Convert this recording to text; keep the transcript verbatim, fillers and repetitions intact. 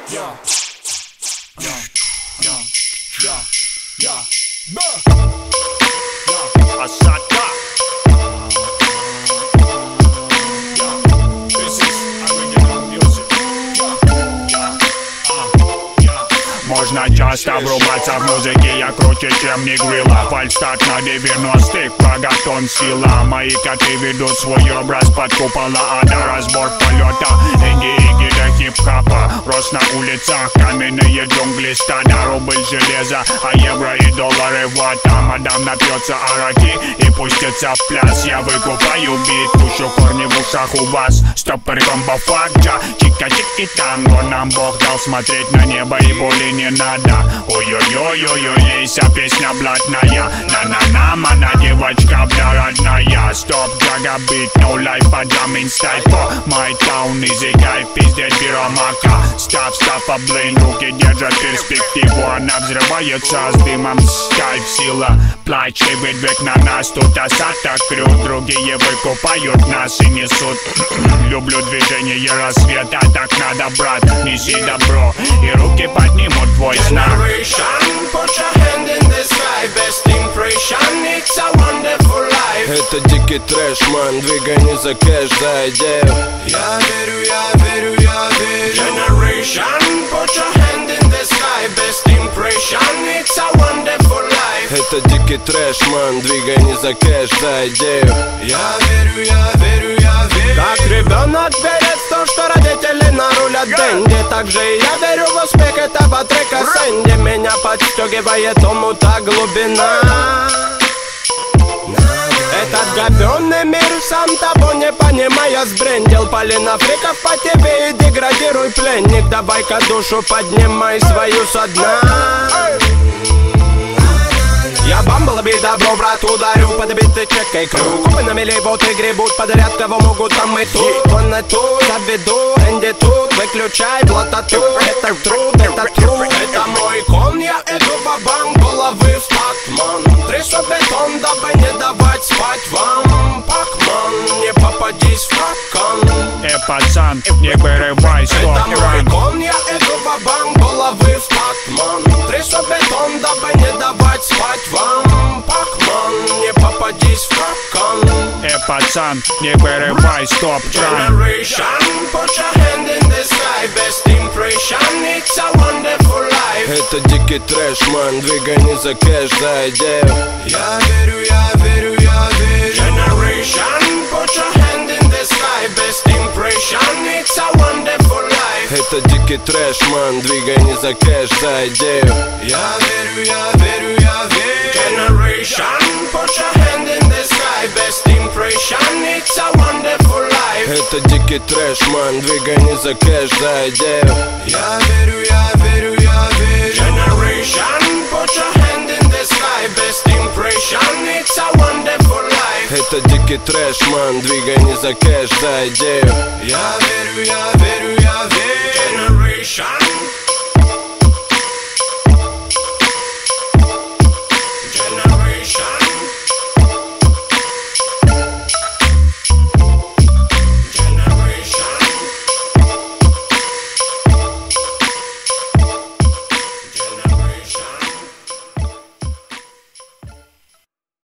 yeah, yeah, yeah, yeah, yeah, yeah, yeah. Asata. Yeah, this is original music. Yeah, uh, yeah. Можно часто врубаться в музыке, я круче, чем Нигвила. Фальстарт на девяностых, прогатон сила. Мои коты ведут свой образ под купола ада. Разбор полета, инди-иги до хип-хопа. Рост на улицах, каменные джунгли, стада. Рубль железа, а евро и доллары вата. Мадам напьется араки и пустится в пляс. Я выкупаю бит, пущу корни в ушах у вас. Стоппер комбо факджа, чика-чики танго. Нам Бог дал смотреть на небо и боли не надо. Ой-ой-ой-ой-ой, Лейся, песня блатная. На-на-на, мана девочка, бля, родная. Стоп, джага, бит, no life, а джамин стайп. My town, easy кайф, пиздец, биромака. Став, став, облейн, руки держат перспективу. Она взрывается с дымом, скайп, сила. Плачевый век на нас, тут осадок крют. Другие выкупают нас и несут. Люблю движение рассвета, так надо, брат. Неси добро и руки поднимут твой знак. Generation, put your hand in the sky. Best impression, it's a wonderful life. Это дикий трэш, ман, двигай не за кэш, за идею. Я верю, я верю, я верю. Generation, put your hand in the sky. Best impression, it's a wonderful life. Это дикий трэш, ман, двигай не за кэш, за идею. Я верю, я верю, я верю. Как ребенок верит в то, что родители нарулят деньги, так же и я верю в успех этого трека Сэнди. Меня подстегивает омута глубина. Этот говёный мир, сам того не понимая, сбрендил. Полина фриков по тебе и деградируй, пленник. Давай-ка душу поднимай свою со дна. Я бамблби, добро, брат, ударю под биты, чекай крюк. Купы на мели, вот и гребут подряд, кого могут, там и тут. Вон и тут, заведу, Энди тут. Выключай блатоту, это труд, это труд. Это мой кон, я иду ва-банк, головы в такт, ман. Трясу бетон, дабы не давать спать вам. Пакман, не попадись в капкан. Э, пацан, не вырывай, стоп, это мой кон, я иду ва-банк, головы в такт, ман. Трясу бетон, дабы не давать спать вам. Пакман, не попадись в капкан. Э, пацан, не вырывай, стоп, Generation, put your hand in the sky. Best impression, it's a wonderful life. Это дикий трэш, ман, двигай не за кэш, за идею. Я верю, я верю, я верю. Generation, put your hand in the sky. Best impression, it's a wonderful life. Это дикий трэш, ман, двигай не за кэш, за идею. Я верю, я верю, я верю. Generation, put your hand in the sky. Best impression, it's a wonderful life. Это дикий трэш, ман, двигай не за кэш, за идею. Я верю, я верю, я верю. Generation, put your hand in the sky. Best impression, it's a wonderful life. Это дикий трэш, ман, двигай не за кэш, за идею. Я верю, я верю, я верю. Generation.